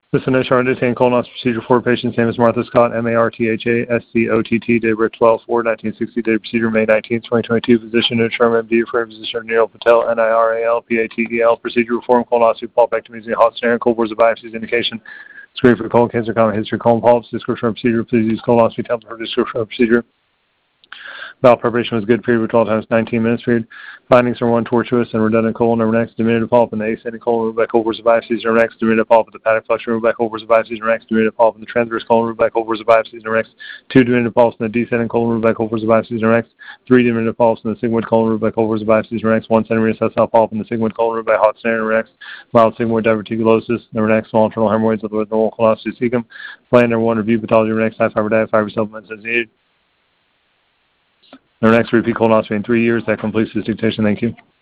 This initial undertaking colonoscopy procedure for patient's name is Martha Scott, MARTHA SCOTT, birth 12/4/1960, date of procedure May 19, 2022, physician to determine MD, referring physician Neil Patel, NIRAL, PATEL, procedure reform, colonoscopy, pulpectomy using hot scenario, cold bores of biopsies, indication, screen for colon cancer, common history, colon polyps, description of procedure, please use colonoscopy template for description of procedure. Bowel preparation was good. Period 12 times 19 minutes. Period. Findings are 1, tortuous and redundant colon. Number next, diminutive polyp in the ascending colon, removed by cold bores of biopsies. Number next, diminutive polyp in the hepatic flush, removed by cold bores of biopsies. Number next, diminutive polyp in the transverse colon, removed by cold bores of biopsies. Number next, 2 diminutive polyps in the descending colon, removed by cold bores of biopsies. Number next, 3 diminutive polyps in the sigmoid colon, removed by cold bores of biopsies. Number next, 1 centimeter sessile polyp in the sigmoid colon, removed by hot scenario. Number next, mild sigmoid diverticulosis. Number next, small internal hemorrhoids with normal colonoscopy cecum. Plan number 1, review pathology. Number next, high fiber diet, fiber supplements as needed. Our next repeat colonoscopy in 3 years. That completes this dictation. Thank you.